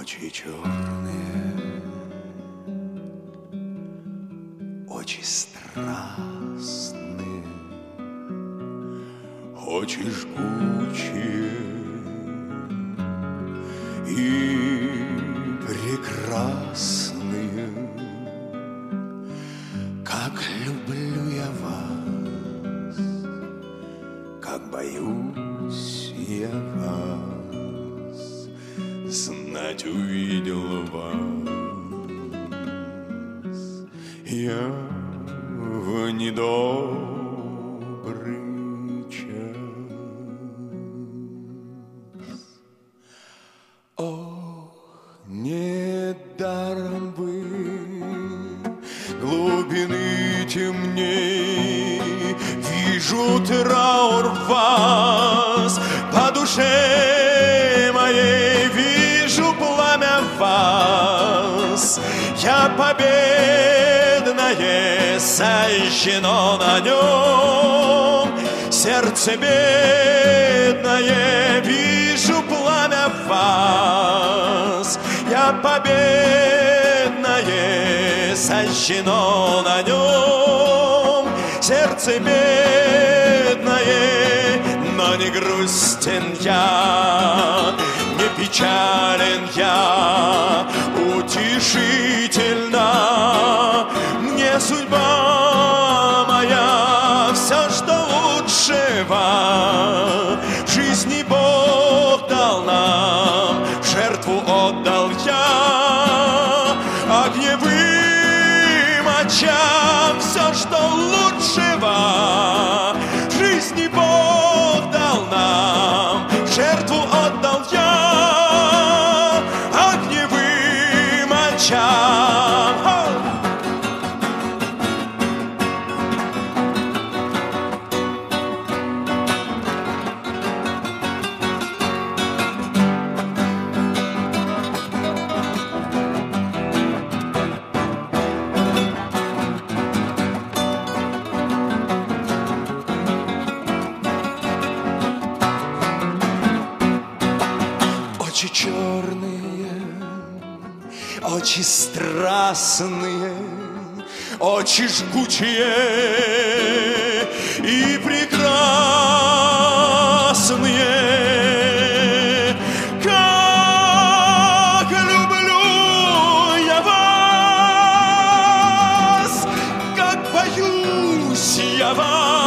Очи черные, очи страстные, очи жгучие и прекрасные. Как люблю я вас, как боюсь я вас, знать увидел вас я в недобрый час. Ох, недаром вы глубины темней, вижу траур в вас, по душе моей вижу пламя в вас. Я победное сожжено на нем, сердце бедное вижу пламя в вас. Я победное сожжено на нем, сердце бедное, но не грустен я, не печален я, утешительно мне судьба моя, все, что лучшего в жизни Бог дал нам, жертву отдал я огневым очам. Все, что лучшего в жизни Бог дал нам, жертву отдал я огневым очам. Очи черные, очи страстные, очи жгучие и прекрасные. Как люблю я вас, как боюсь я вас,